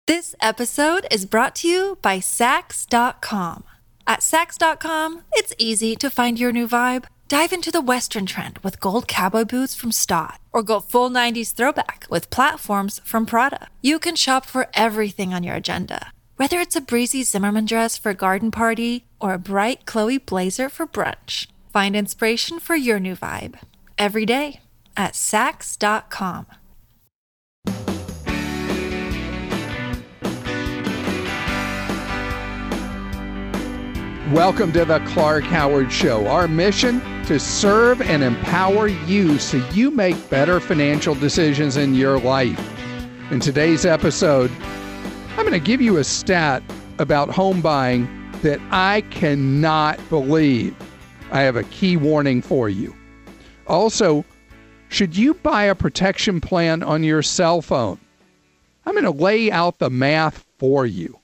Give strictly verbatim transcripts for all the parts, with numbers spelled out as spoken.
This episode is brought to you by Sax dot com. At Sax dot com, it's easy to find your new vibe. Dive into the Western trend with gold cowboy boots from Stott, or go full nineties throwback with platforms from Prada. You can shop for everything on your agenda, whether it's a breezy Zimmermann dress for a garden party or a bright Chloe blazer for brunch. Find inspiration for your new vibe every day at Sax dot com. Welcome to the Clark Howard Show. Our mission, to serve and empower you so you make better financial decisions in your life. In today's episode, I'm going to give you a stat about home buying that I cannot believe. I have a key warning for you. Also, should you buy a protection plan on your cell phone? I'm going to lay out the math for you.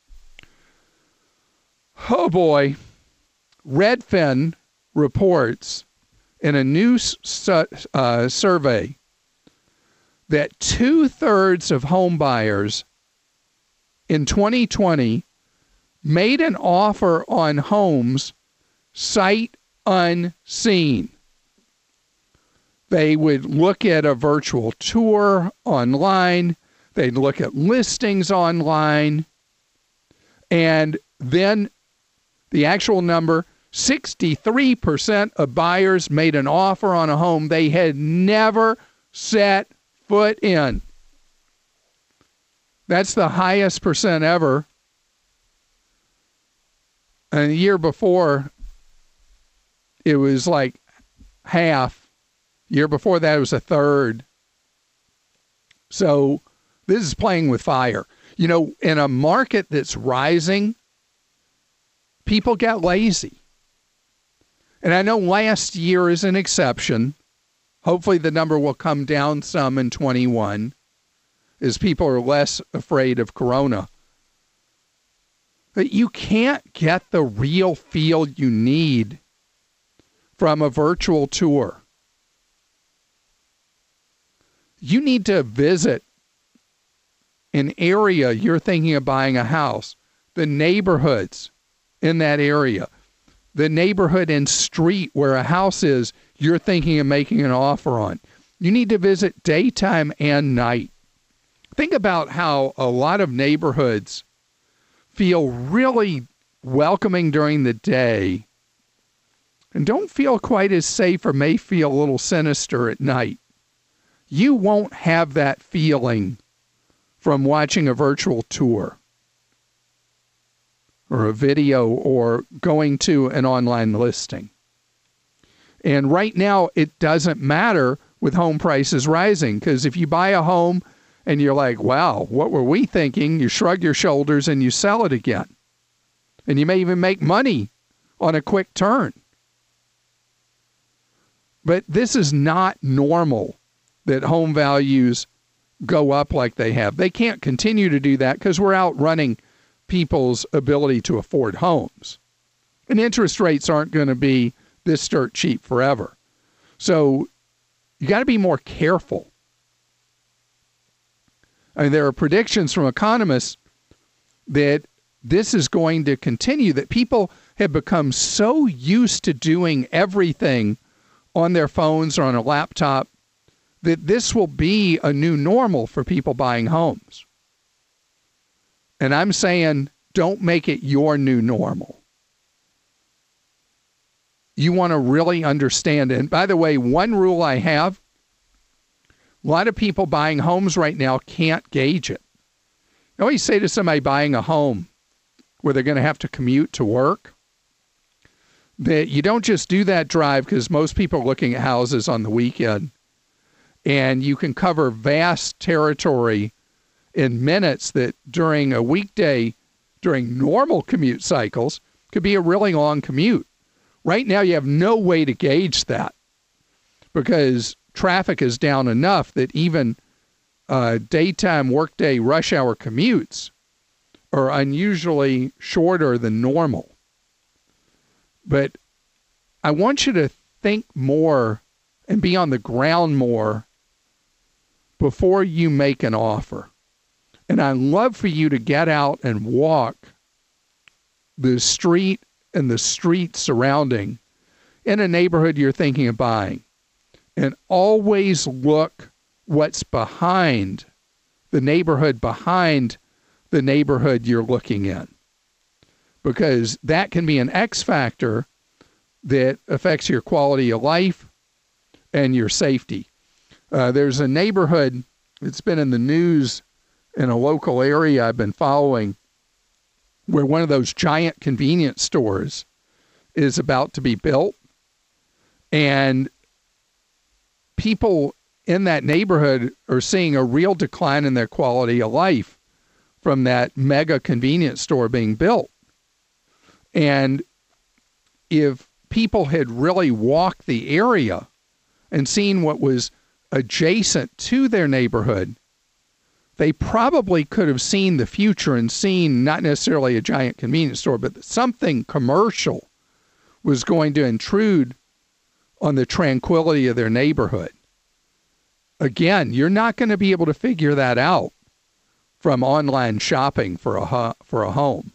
Oh boy, Redfin reports in a new su- uh, survey that two-thirds of home buyers in twenty twenty made an offer on homes sight unseen. They would look at a virtual tour online, they'd look at listings online, and then the actual number, sixty-three percent of buyers made an offer on a home they had never set foot in. That's the highest percent ever. And the year before, it was like half. The year before that, it was a third. So this is playing with fire. You know, in a market that's rising, people get lazy. And I know last year is an exception. Hopefully the number will come down some in twenty-one as people are less afraid of corona. But you can't get the real feel you need from a virtual tour. You need to visit an area you're thinking of buying a house, the neighborhoods in that area, the neighborhood and street where a house is you're thinking of making an offer on. You need to visit daytime and night. Think about how a lot of neighborhoods feel really welcoming during the day and don't feel quite as safe or may feel a little sinister at night. You won't have that feeling from watching a virtual tour or a video or going to an online listing. And right now, it doesn't matter with home prices rising, because if you buy a home and you're like, wow, what were we thinking? You shrug your shoulders and you sell it again. And you may even make money on a quick turn. But this is not normal that home values go up like they have. They can't continue to do that because we're outrunning people's ability to afford homes. And interest rates aren't going to be this dirt cheap forever. So you got to be more careful. I mean, there are predictions from economists that this is going to continue, that people have become so used to doing everything on their phones or on a laptop that this will be a new normal for people buying homes. And I'm saying, don't make it your new normal. You want to really understand it. And by the way, one rule I have, a lot of people buying homes right now can't gauge it. I always say to somebody buying a home where they're going to have to commute to work, that you don't just do that drive, because most people are looking at houses on the weekend, and you can cover vast territory in minutes that during a weekday, during normal commute cycles, could be a really long commute. Right now, you have no way to gauge that because traffic is down enough that even uh, daytime workday rush hour commutes are unusually shorter than normal. But I want you to think more and be on the ground more before you make an offer. And I'd love for you to get out and walk the street and the street surrounding in a neighborhood you're thinking of buying. And always look what's behind the neighborhood, behind the neighborhood you're looking in. Because that can be an X factor that affects your quality of life and your safety. Uh, there's a neighborhood that's been in the news in a local area I've been following where one of those giant convenience stores is about to be built. And people in that neighborhood are seeing a real decline in their quality of life from that mega convenience store being built. And if people had really walked the area and seen what was adjacent to their neighborhood, they probably could have seen the future and seen not necessarily a giant convenience store, but something commercial was going to intrude on the tranquility of their neighborhood. Again, you're not going to be able to figure that out from online shopping for a for a home.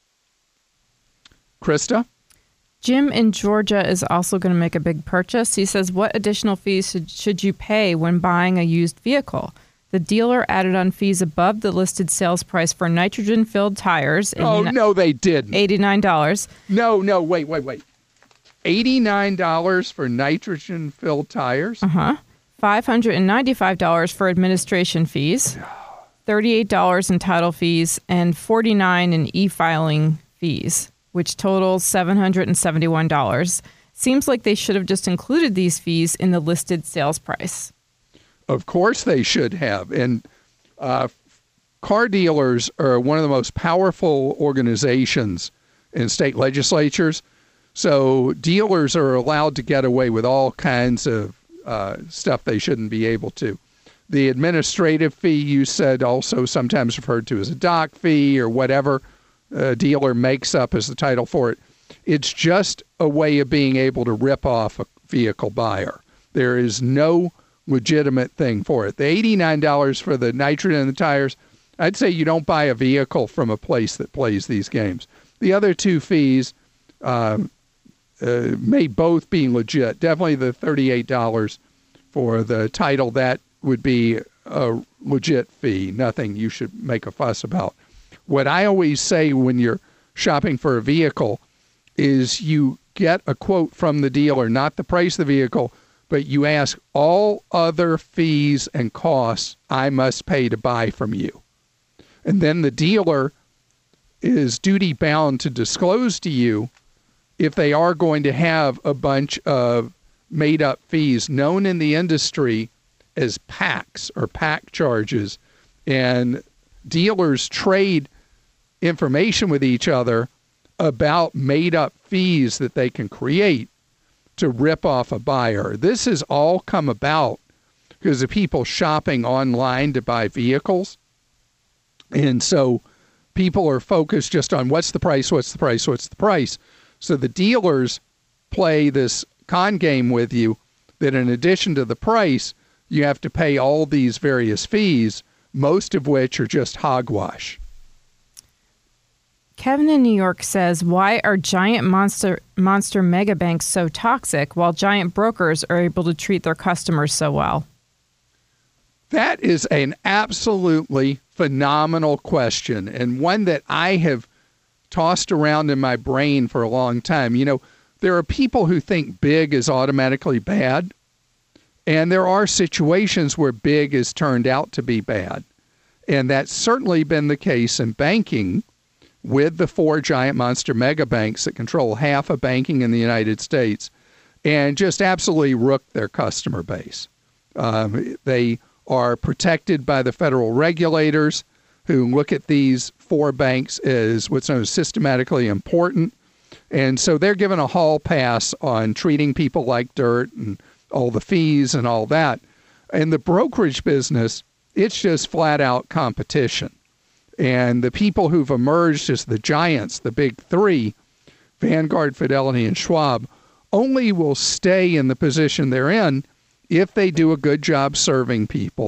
Krista? Jim in Georgia is also going to make a big purchase. He says, what additional fees should, should you pay when buying a used vehicle? The dealer added on fees above the listed sales price for nitrogen-filled tires. Oh, no, they didn't. eighty-nine dollars. No, no, wait, wait, wait. eighty-nine dollars for nitrogen-filled tires? Uh-huh. five hundred ninety-five dollars for administration fees, thirty-eight dollars in title fees, and forty-nine dollars in e-filing fees, which totals seven hundred seventy-one dollars. Seems like they should have just included these fees in the listed sales price. Of course they should have. And uh, car dealers are one of the most powerful organizations in state legislatures. So dealers are allowed to get away with all kinds of uh, stuff they shouldn't be able to. The administrative fee, you said, also sometimes referred to as a dock fee or whatever a dealer makes up as the title for it. It's just a way of being able to rip off a vehicle buyer. There is no legitimate thing for it. The eighty-nine dollars for the nitrogen and the tires, I'd say you don't buy a vehicle from a place that plays these games. The other two fees uh, uh, may both be legit. Definitely the thirty-eight dollars for the title, that would be a legit fee, nothing you should make a fuss about. What I always say when you're shopping for a vehicle is you get a quote from the dealer, not the price of the vehicle, but you ask all other fees and costs I must pay to buy from you. And then the dealer is duty bound to disclose to you if they are going to have a bunch of made up fees known in the industry as packs or pack charges. And dealers trade information with each other about made up fees that they can create to rip off a buyer. This has all come about because of people shopping online to buy vehicles. And so people are focused just on what's the price, what's the price, what's the price. So the dealers play this con game with you that in addition to the price, you have to pay all these various fees, most of which are just hogwash. Kevin in New York says, why are giant monster monster mega banks so toxic while giant brokers are able to treat their customers so well? That is an absolutely phenomenal question, and one that I have tossed around in my brain for a long time. You know, there are people who think big is automatically bad, and there are situations where big has turned out to be bad. And that's certainly been the case in banking with the four giant monster mega banks that control half of banking in the United States and just absolutely rook their customer base. Um, they are protected by the federal regulators who look at these four banks as what's known as systematically important. And so they're given a hall pass on treating people like dirt and all the fees and all that. In the brokerage business, it's just flat out competition. And the people who've emerged as the giants, the big three, Vanguard, Fidelity, and Schwab, only will stay in the position they're in if they do a good job serving people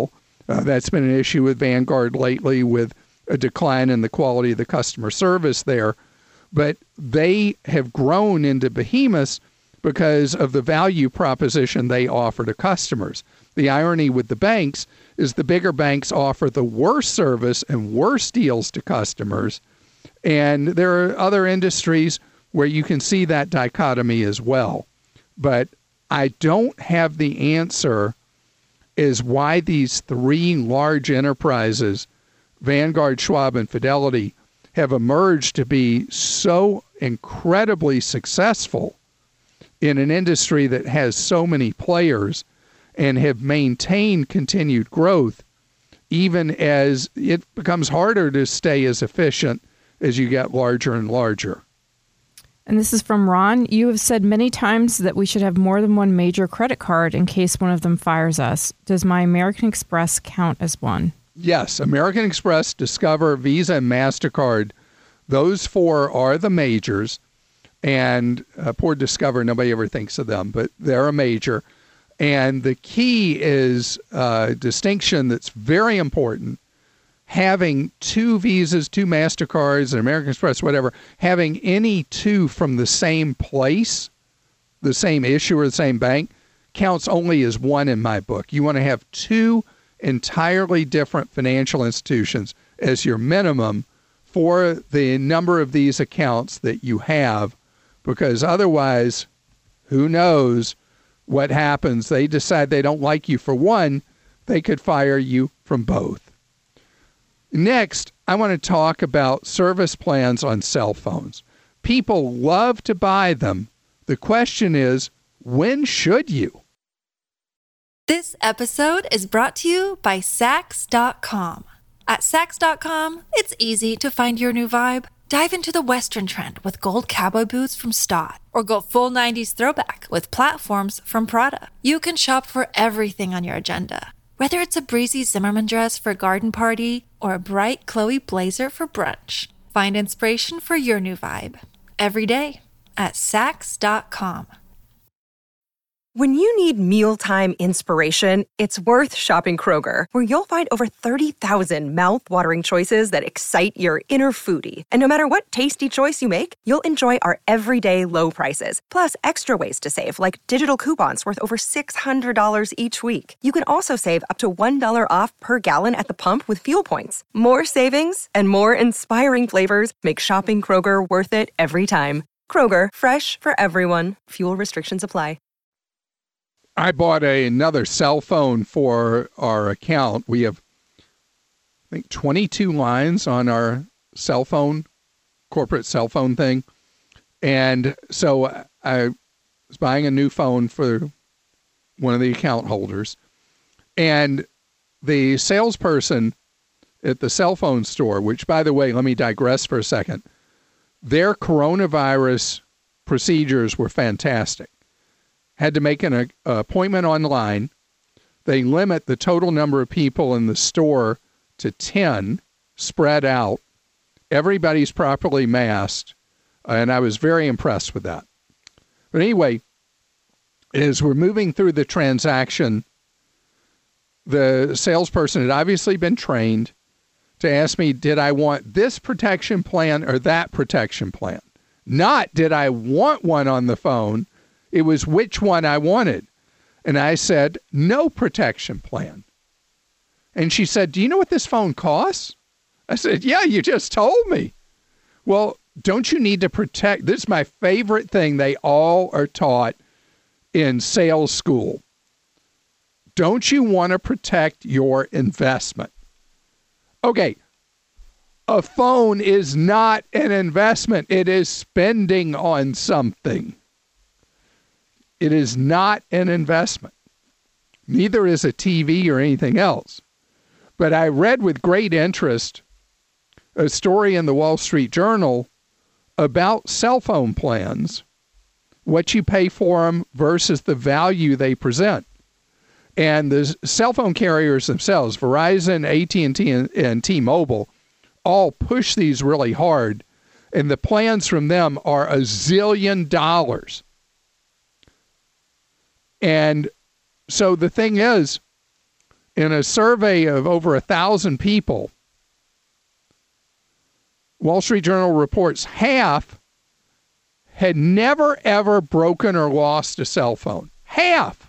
Uh, that's been an issue with Vanguard lately, with a decline in the quality of the customer service there. But they have grown into behemoths because of the value proposition they offer to customers. The irony with the banks is the bigger banks offer the worst service and worse deals to customers. And there are other industries where you can see that dichotomy as well. But I don't have the answer as why these three large enterprises, Vanguard, Schwab, and Fidelity, have emerged to be so incredibly successful in an industry that has so many players and have maintained continued growth, even as it becomes harder to stay as efficient as you get larger and larger. And this is from Ron. You have said many times that we should have more than one major credit card in case one of them fires us. Does my American Express count as one? Yes, American Express, Discover, Visa, and MasterCard, those four are the majors. And uh, poor Discover, nobody ever thinks of them, but they're a major. And the key is a distinction that's very important. Having two Visas, two MasterCards, an American Express, whatever, having any two from the same place, the same issuer, the same bank, counts only as one in my book. You want to have two entirely different financial institutions as your minimum for the number of these accounts that you have, because otherwise, who knows what happens? They decide they don't like you for one, they could fire you from both. Next, I want to talk about service plans on cell phones. People love to buy them. The question is, when should you? This episode is brought to you by Sax dot com. At Sax dot com, it's easy to find your new vibe. Dive into the Western trend with gold cowboy boots from Stott, or go full nineties throwback with platforms from Prada. You can shop for everything on your agenda, whether it's a breezy Zimmermann dress for a garden party or a bright Chloe blazer for brunch. Find inspiration for your new vibe every day at Sax dot com. When you need mealtime inspiration, it's worth shopping Kroger, where you'll find over thirty thousand mouth-watering choices that excite your inner foodie. And no matter what tasty choice you make, you'll enjoy our everyday low prices, plus extra ways to save, like digital coupons worth over six hundred dollars each week. You can also save up to one dollar off per gallon at the pump with fuel points. More savings and more inspiring flavors make shopping Kroger worth it every time. Kroger, fresh for everyone. Fuel restrictions apply. I bought a, another cell phone for our account. We have, I think, twenty-two lines on our cell phone, corporate cell phone thing. And so I was buying a new phone for one of the account holders. And the salesperson at the cell phone store, which, by the way, let me digress for a second. Their coronavirus procedures were fantastic. Had to make an uh, appointment online. They limit the total number of people in the store to ten, spread out. Everybody's properly masked, and I was very impressed with that. But anyway, as we're moving through the transaction, the salesperson had obviously been trained to ask me, did I want this protection plan or that protection plan? Not, did I want one on the phone? It was which one I wanted. And I said, no protection plan. And she said, do you know what this phone costs? I said, yeah, you just told me. Well, don't you need to protect? This is my favorite thing they all are taught in sales school. Don't you want to protect your investment? Okay, a phone is not an investment. It is spending on something. It is not an investment. Neither is a T V or anything else. But I read with great interest a story in the Wall Street Journal about cell phone plans, what you pay for them versus the value they present. And the cell phone carriers themselves, Verizon, A T and T, and, and T-Mobile, all push these really hard. And the plans from them are a zillion dollars. And so the thing is, in a survey of over a thousand people, Wall Street Journal reports half had never, ever broken or lost a cell phone. Half.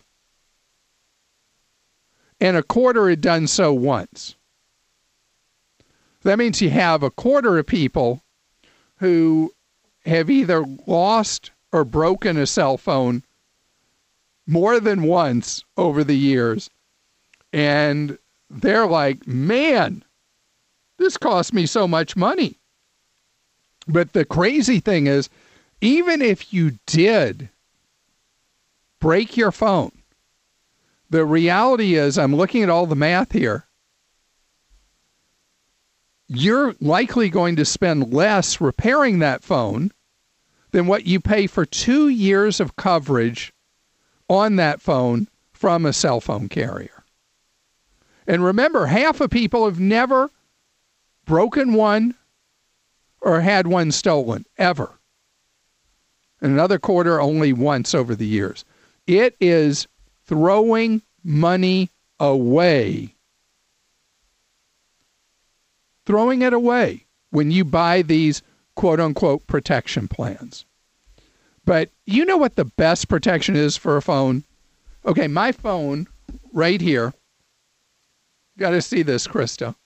And a quarter had done so once. That means you have a quarter of people who have either lost or broken a cell phone more than once over the years. And they're like, man, this cost me so much money. But the crazy thing is, even if you did break your phone, the reality is, I'm looking at all the math here, you're likely going to spend less repairing that phone than what you pay for two years of coverage on that phone from a cell phone carrier. And remember, half of people have never broken one or had one stolen, ever. And another quarter only once over the years. It is throwing money away. Throwing it away when you buy these quote-unquote protection plans. But you know what the best protection is for a phone? Okay, my phone right here. Got to see this, Krista.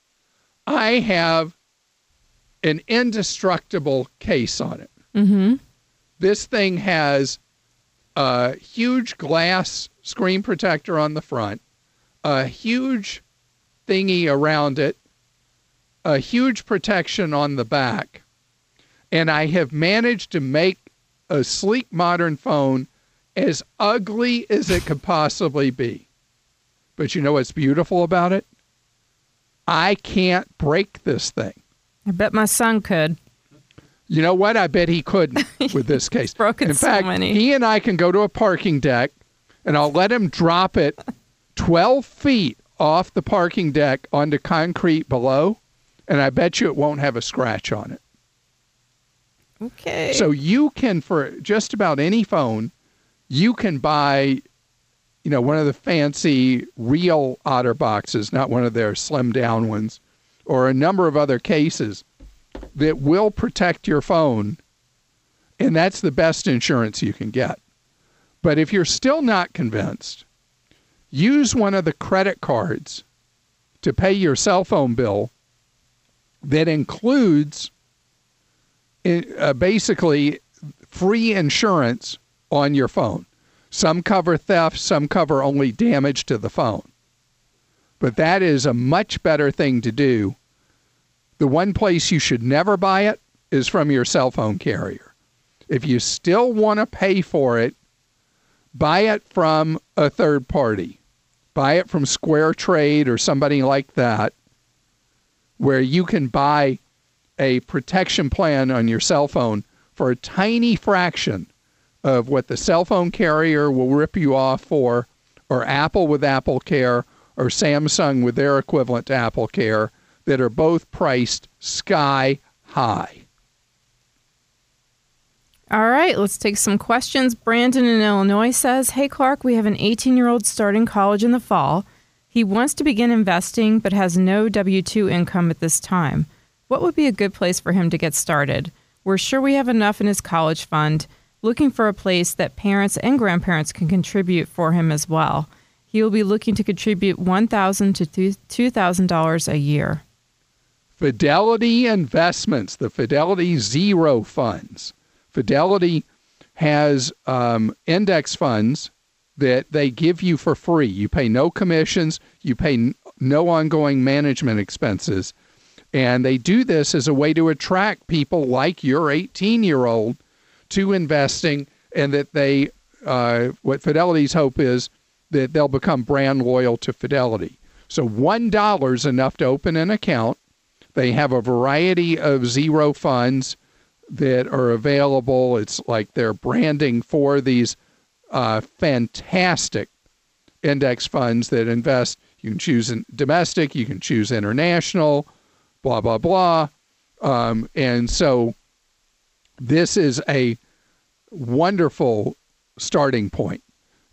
I have an indestructible case on it. Mm-hmm. This thing has a huge glass screen protector on the front, a huge thingy around it, a huge protection on the back, and I have managed to make a sleek modern phone as ugly as it could possibly be. But you know what's beautiful about it? I can't break this thing. I bet my son could. You know what? I bet he couldn't with this case. He's broken In so fact, many. he and I can go to a parking deck, and I'll let him drop it twelve feet off the parking deck onto concrete below, and I bet you it won't have a scratch on it. Okay. So you can, for just about any phone, you can buy, you know, one of the fancy real OtterBoxes, not one of their slim down ones, or a number of other cases that will protect your phone, and that's the best insurance you can get. But if you're still not convinced, use one of the credit cards to pay your cell phone bill that includes uh, basically free insurance on your phone. Some cover theft, some cover only damage to the phone. But that is a much better thing to do. The one place you should never buy it is from your cell phone carrier. If you still want to pay for it, buy it from a third party. Buy it from Square Trade or somebody like that, where you can buy a protection plan on your cell phone for a tiny fraction of what the cell phone carrier will rip you off for, or Apple with Apple Care, or Samsung with their equivalent to Apple Care, that are both priced sky high. All right, let's take some questions. Brandon in Illinois says, hey, Clark, we have an eighteen-year-old starting college in the fall. He wants to begin investing but has no W two income at this time. What would be a good place for him to get started? We're sure we have enough in his college fund, looking for a place that parents and grandparents can contribute for him as well. He will be looking to contribute one thousand dollars to two thousand dollars a year. Fidelity Investments, the Fidelity Zero Funds. Fidelity has um, index funds that they give you for free. You pay no commissions. You pay n- no ongoing management expenses. And they do this as a way to attract people like your eighteen-year-old to investing, and that they, uh, what Fidelity's hope is that they'll become brand loyal to Fidelity. So one dollar is enough to open an account. They have a variety of zero funds that are available. It's like they're branding for these uh, fantastic index funds that invest. You can choose in domestic, you can choose international, blah, blah, blah. Um, and so this is a wonderful starting point.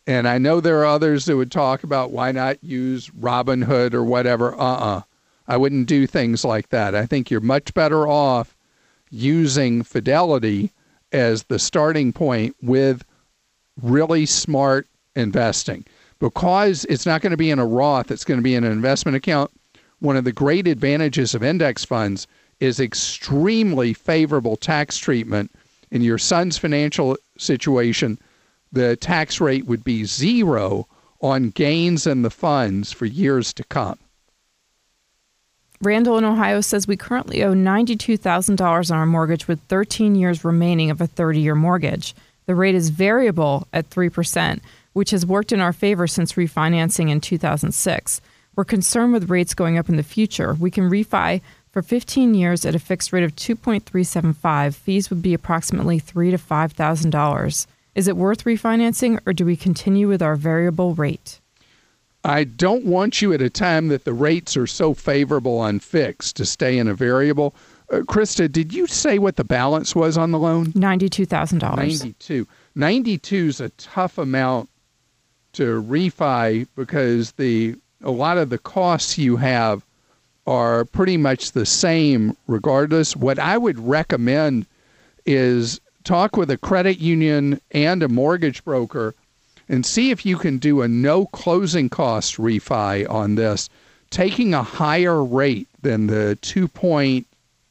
And I know there are others that would talk about why not use Robinhood or whatever. Uh-uh. I wouldn't do things like that. I think you're much better off using Fidelity as the starting point with really smart investing. Because it's not going to be in a Roth, it's going to be in an investment account. One of the great advantages of index funds is extremely favorable tax treatment. In your son's financial situation, the tax rate would be zero on gains in the funds for years to come. Randall in Ohio says we currently owe ninety-two thousand dollars on our mortgage with thirteen years remaining of a thirty-year mortgage. The rate is variable at three percent, which has worked in our favor since refinancing in two thousand six. We're concerned with rates going up in the future. We can refi for fifteen years at a fixed rate of two point three seven five. Fees would be approximately three thousand to five thousand dollars. Is it worth refinancing, or do we continue with our variable rate? I don't want you at a time that the rates are so favorable on fixed to stay in a variable. Uh, Krista, did you say what the balance was on the loan? ninety-two thousand dollars. ninety-two. ninety-two is a tough amount to refi because the a lot of the costs you have are pretty much the same regardless. What I would recommend is talk with a credit union and a mortgage broker and see if you can do a no closing cost refi on this, taking a higher rate than the two point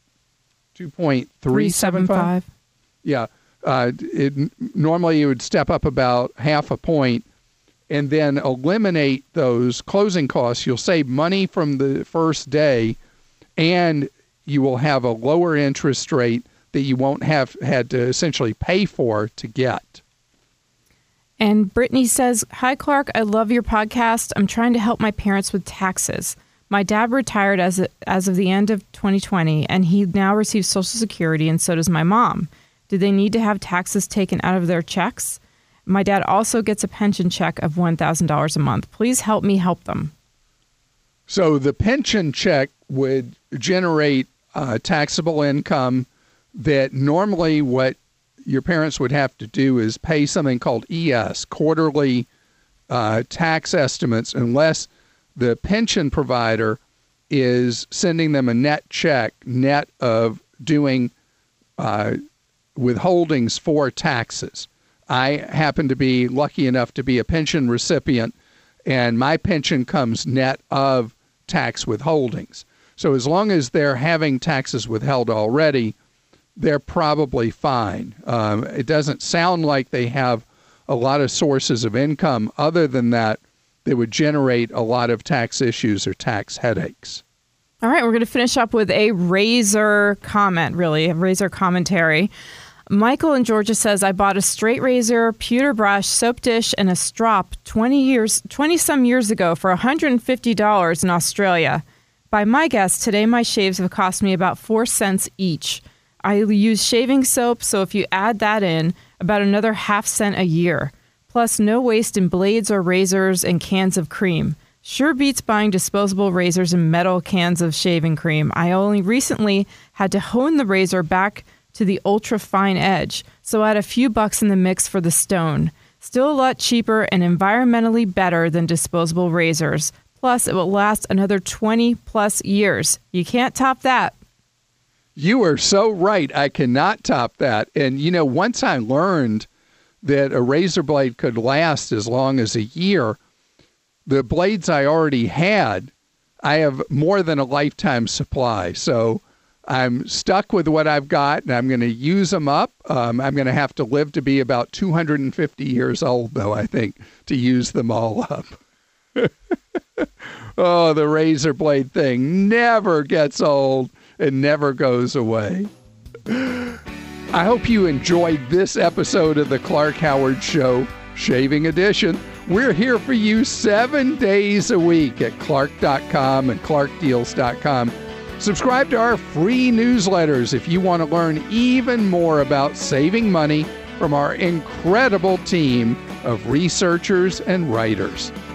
three seven five. Yeah. Uh, it, normally you would step up about half a point and then eliminate those closing costs. You'll save money from the first day, and you will have a lower interest rate that you won't have had to essentially pay for to get. And Brittany says, hi, Clark. I love your podcast. I'm trying to help my parents with taxes. My dad retired as, a, as of the end of twenty twenty, and he now receives Social Security, and so does my mom. Do they need to have taxes taken out of their checks? My dad also gets a pension check of one thousand dollars a month. Please help me help them. So the pension check would generate uh, taxable income that normally what your parents would have to do is pay something called E S, quarterly uh, tax estimates, unless the pension provider is sending them a net check, net of doing uh, withholdings for taxes. I happen to be lucky enough to be a pension recipient, and my pension comes net of tax withholdings. So as long as they're having taxes withheld already, they're probably fine. Um, it doesn't sound like they have a lot of sources of income other than that that would generate a lot of tax issues or tax headaches. All right, we're going to finish up with a razor comment, really, a razor commentary. Michael in Georgia says, I bought a straight razor, pewter brush, soap dish, and a strop twenty years, twenty some years ago for one hundred fifty dollars in Australia. By my guess, today my shaves have cost me about four cents each. I use shaving soap, so if you add that in, about another half cent a year. Plus, no waste in blades or razors and cans of cream. Sure beats buying disposable razors and metal cans of shaving cream. I only recently had to hone the razor back to the ultra fine edge, so add a few bucks in the mix for the stone. Still a lot cheaper and environmentally better than disposable razors. Plus, it will last another twenty plus years. You can't top that. You are so right. I cannot top that. And, you know, once I learned that a razor blade could last as long as a year, the blades I already had, I have more than a lifetime supply. So I'm stuck with what I've got, and I'm going to use them up. Um, I'm going to have to live to be about two hundred fifty years old, though, I think, to use them all up. Oh, the razor blade thing never gets old and never goes away. I hope you enjoyed this episode of the Clark Howard Show, Shaving Edition. We're here for you seven days a week at clark dot com and clark deals dot com. Subscribe to our free newsletters if you want to learn even more about saving money from our incredible team of researchers and writers.